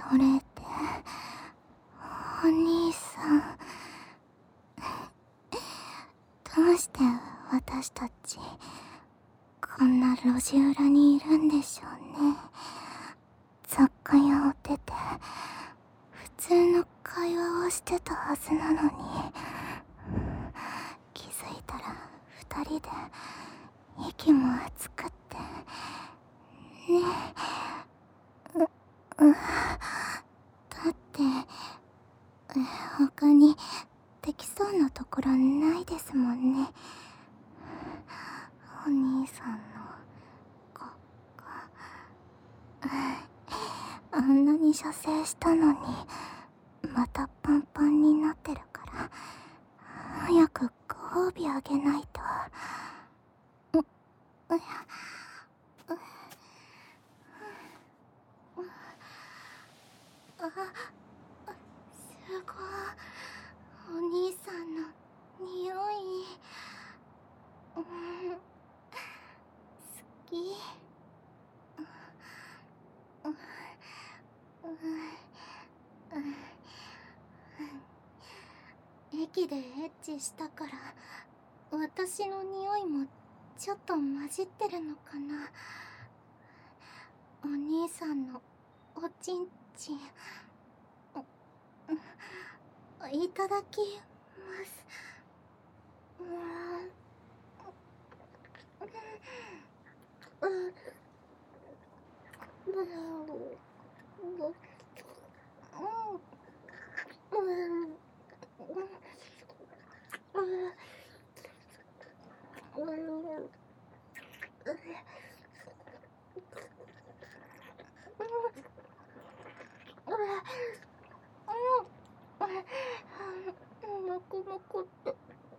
それでお兄さん、どうして私たちこんな路地裏にいるんでしょうね。雑貨屋を出て普通の会話をしてたはずなのに、気づいたら二人で息も熱くってね。だって他にできそうなところないですもんね。お兄さんのここ、あんなに射精したのにまたパンパンになってるから、早くご褒美あげないと。すごい、お兄さんの匂い、好き。駅でエッチしたから私の匂いもちょっと混じってるのかな。お兄さんのおちんちん、いただきます。もこもこって。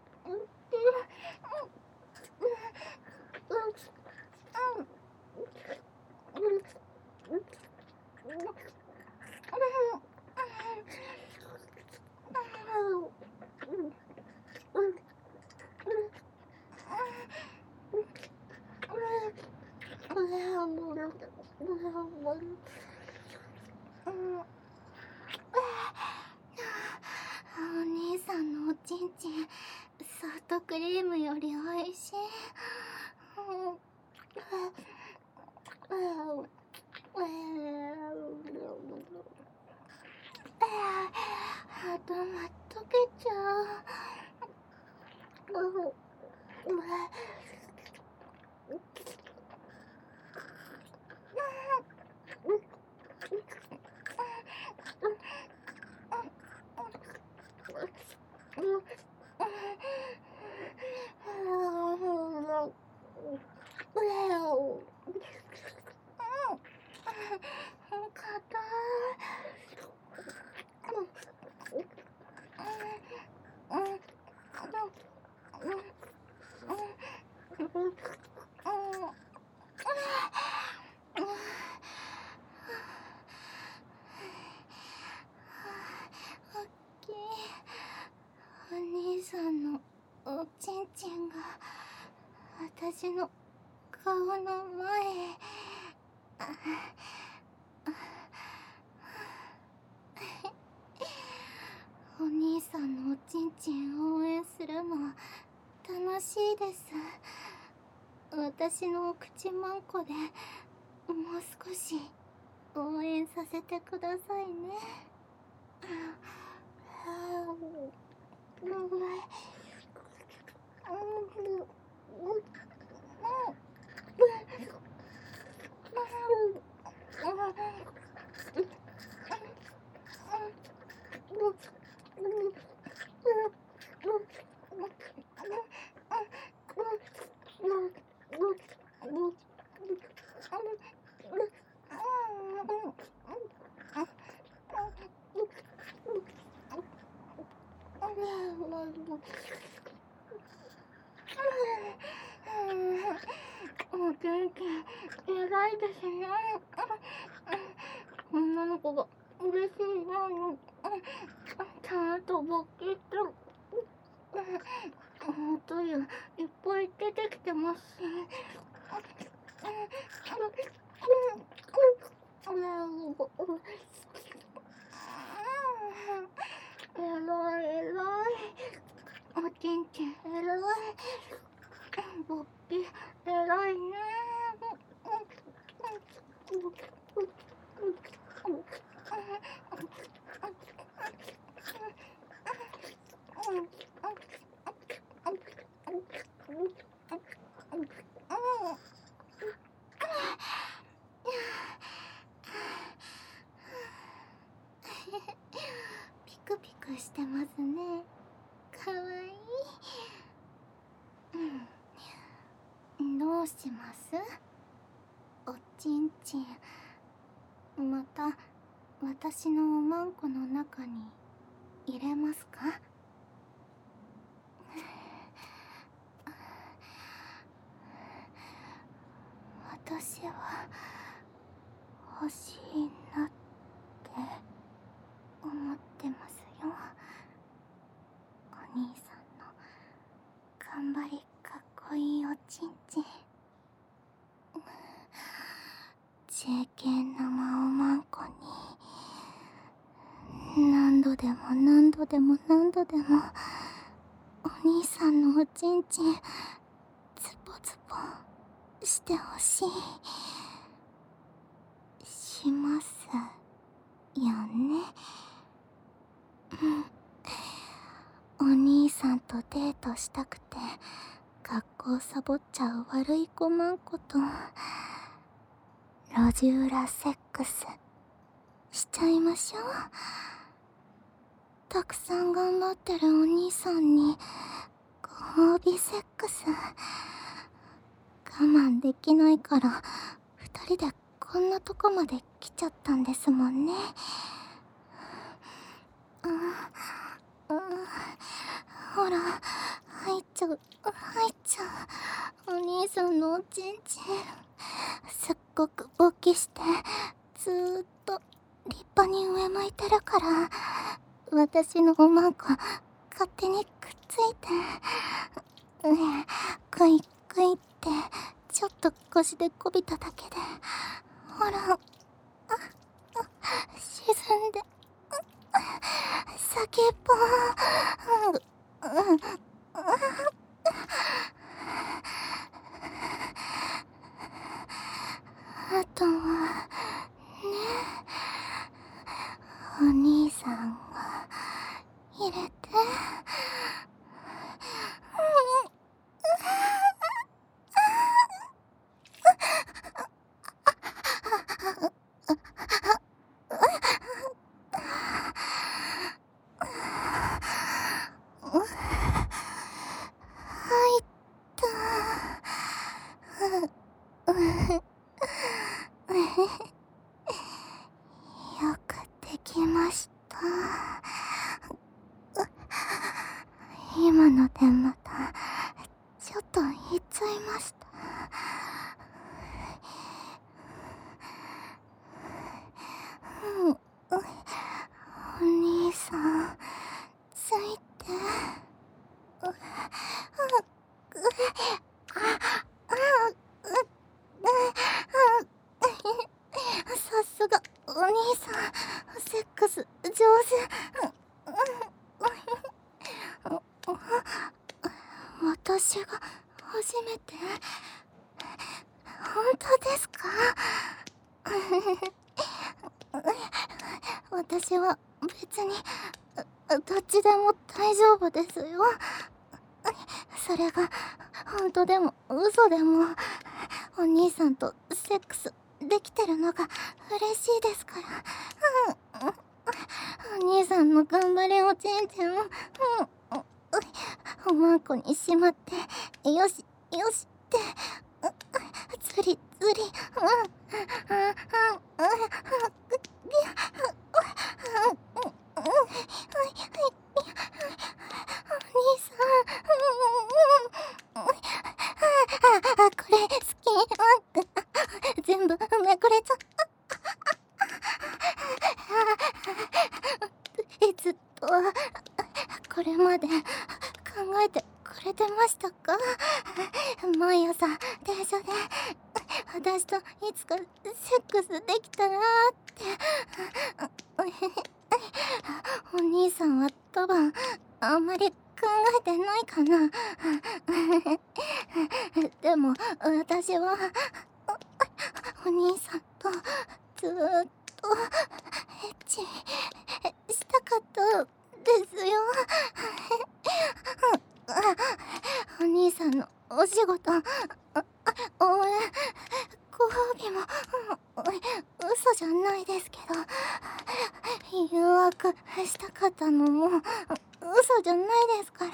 お兄さんのおちんちん、ソフトクリームよりおいしい。頭溶けちゃう。お兄さんのおちんちんが私の顔の前へ。お兄さんのおちんちんを応援するの楽しいです。私のお口まんこでもう少し応援させてくださいね。おちんちん偉いですね。女の子が嬉しいなの。ちゃんと勃起してる。といういっぱい出てきてますし。 えらいえらい。おちんちんえらい。ぼっぴえらいね。ピクピクしてますね。かわいい。どうします？おちんちん、また私のおまんこの中に入れますか？私は欲しいなって思ってますよ。お兄さんの頑張りかっこいいおちんちん。JK 生おまんこに何度でも何度でも何度でもお兄さんのおちんちんズボズボしてほしい。しますよね。お兄さんとデートしたくて学校サボっちゃう悪い子まんこと路地裏セックスしちゃいましょう。たくさん頑張ってるお兄さんにご褒美セックス。我慢できないから二人でこんなとこまで来ちゃったんですもんね。ほら入っちゃう入っちゃう。お兄さんのおちんちんすっごく勃起してずーっと立派に上向いてるから私のおまんこ勝手にくっついてクイクイってちょっと腰でこびただけでほら沈んで先っぽあとはねお兄さんが入れて入ったよくできました。今のでまたちょっと言っちゃいました。お兄さんついてさすがお兄さんセックス上手。私が初めて？本当ですか？私は別にどっちでも大丈夫ですよ。それが本当でも嘘でもお兄さんとセックスできてるのが嬉しいですから。お兄さんの頑張れおちんちんをおまんこにしまってよしよしってずりずりお兄さんこれ好き。全部めくれちゃずっとこれまで考えてくれてましたか？毎朝電車で私といつかセックスできたらってお兄さんは多分あんまり考えてないかな。でも私はお兄さんとずーっとエッチしたかったですよ。お兄さんのお仕事、応援、ご褒美も嘘じゃないですけど、誘惑したかったのも嘘じゃないですから。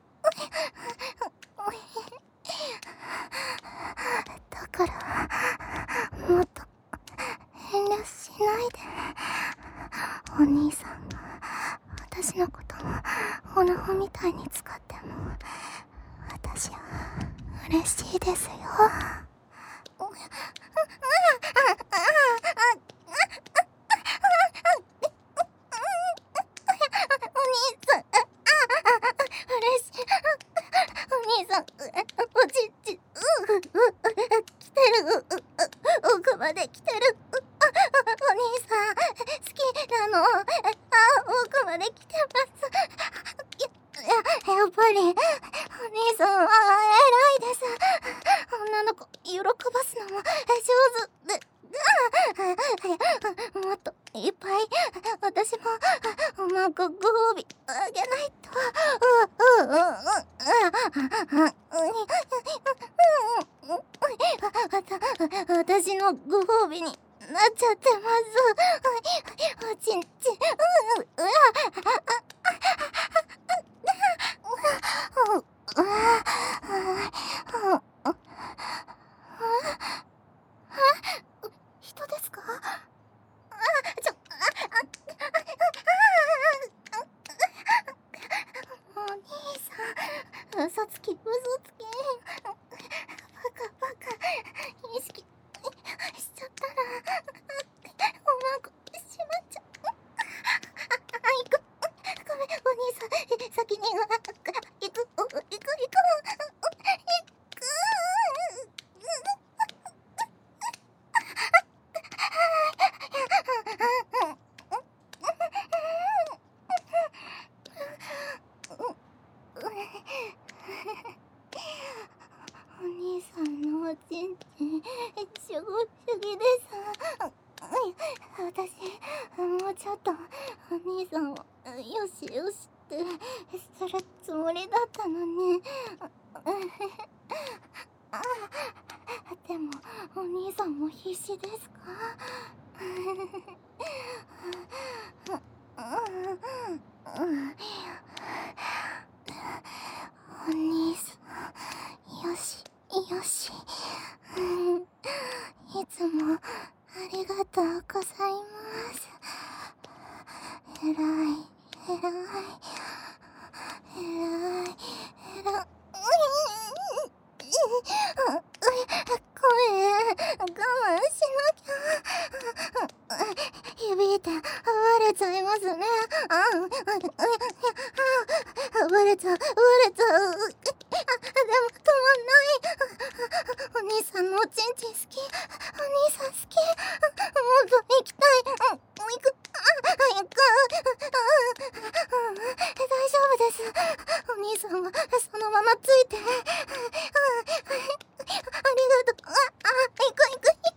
だからもっと遠慮しないで。お兄さんが私のこともオナホみたいに使っても私は嬉しいですよ。嬉しい。お兄さん、おちんち、来てる。奥まで来てる。お兄さん、好きなの。奥まで来てます。やっぱり、お兄さんは偉いです。女の子、喜ばすのも上手で。もっといっぱい私もうまくご褒美あげないと。私のご褒美になっちゃってます。おちんち。人ですか？お兄さん、嘘つき。バカ。意識しちゃったら、おまんこしまっちゃう。行く。ごめん、お兄さん、先に行く。お兄さんのおちんち主義です。私もうちょっとお兄さんをよしってするつもりだったのに。でもお兄さんも必死ですか？お兄さん、よし。いつもありがとうございます。えらい。ごめん、我慢しなきゃ。響いて暴れちゃいますね。暴れちゃう。でも止まんない。お兄さんのおちんち好き。お兄さん好き。もっと行きたい。行く。早く。大丈夫です。お兄さんはそのままついて。ありがとう。行く。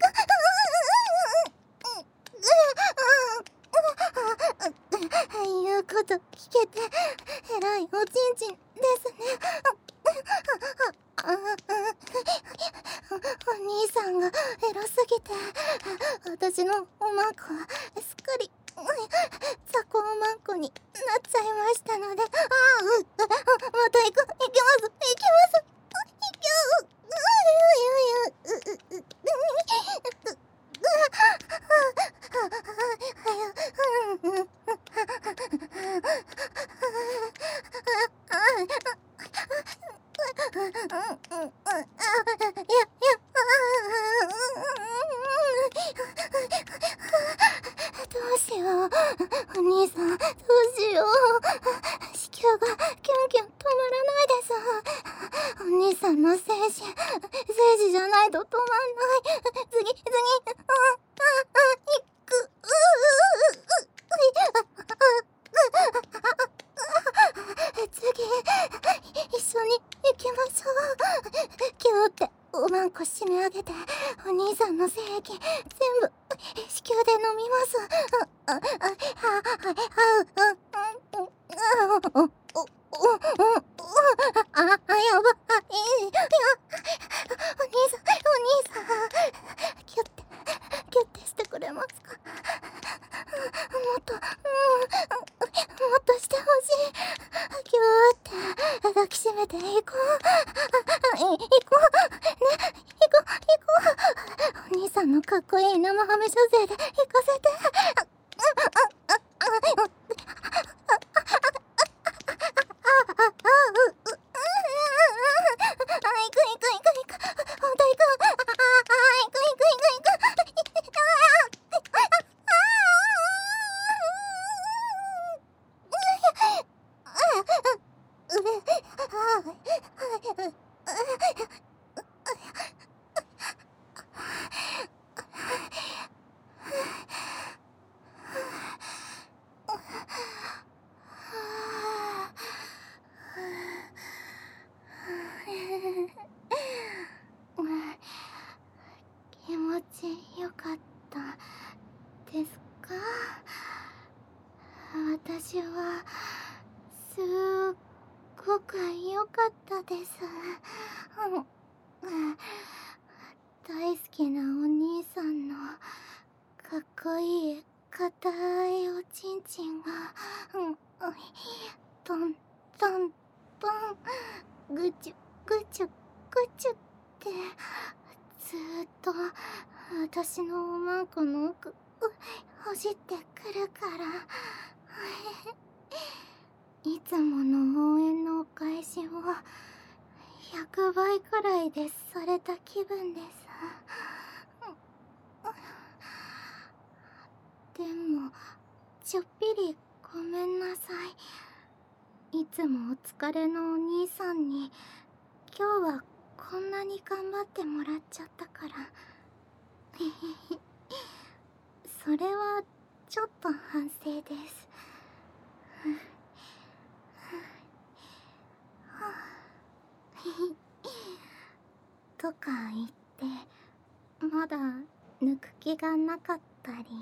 言うこと聞けてえらいおちんちんですね。お兄さんがエロすぎて私のおまんこはすっかり雑魚おまんこになっちゃいましたので、また行きます。どうしよう。お兄さん、どうしよう。子宮がキュンキュン止まらないです。お兄さんの精子じゃないと止まんない。次、行く。 次一緒に行きましょう。キューっておまんこ締め上げて、お兄さんの精液全部子宮で飲みます。やばい。お兄さん、キュッてしてくれますか？もっとしてほしい。キューって抱きしめていこう。行こう。ね、行こう。お兄さんのかっこいい生ハメ射精で行かせて。気持ちよかったですか？私はすっごく良かったです。大好きなお兄さんのかっこいい硬いおちんちんがトントントンぐちゅぐちゅぐちゅってずーっと私のおまんこの奥ほじってくるからいつもの応援のお返しを100倍くらいでされた気分です。でもちょっぴりごめんなさい。いつもお疲れのお兄さんに今日はこんなに頑張ってもらっちゃったからそれはちょっと反省です。とか言ってまだ抜く気がなかったり、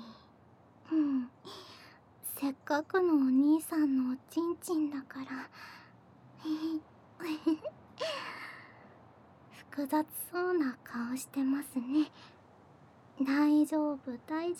せっかくのお兄さんのおちんちんだから複雑そうな顔してますね。大丈夫。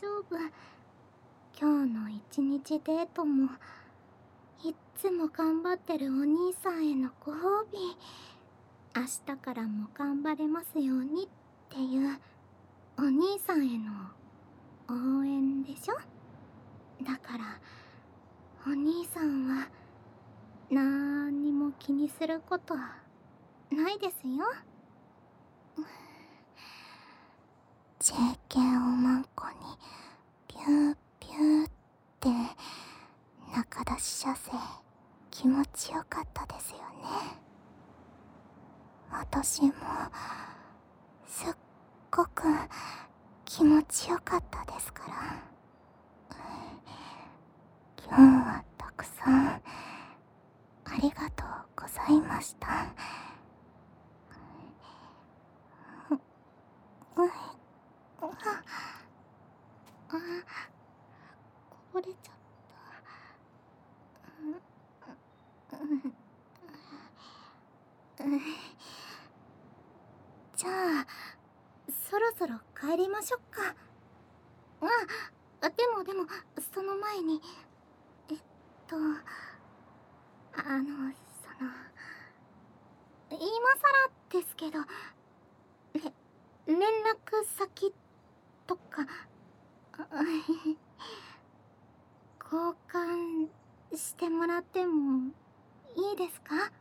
今日の一日デートもいっつも頑張ってるお兄さんへのご褒美、明日からも頑張れますようにっていうお兄さんへの応援でしょ。だからお兄さんはなんにも気にすることないですよ。JK おまんこにピューピューって中出し射精気持ちよかったですよね。私もすっごく気持ちよかったですから。今日はたくさんありがとうございました。こぼれちゃった。じゃあそろそろ帰りましょっか。でもその前に今更ですけど連絡先とか交換してもらってもいいですか？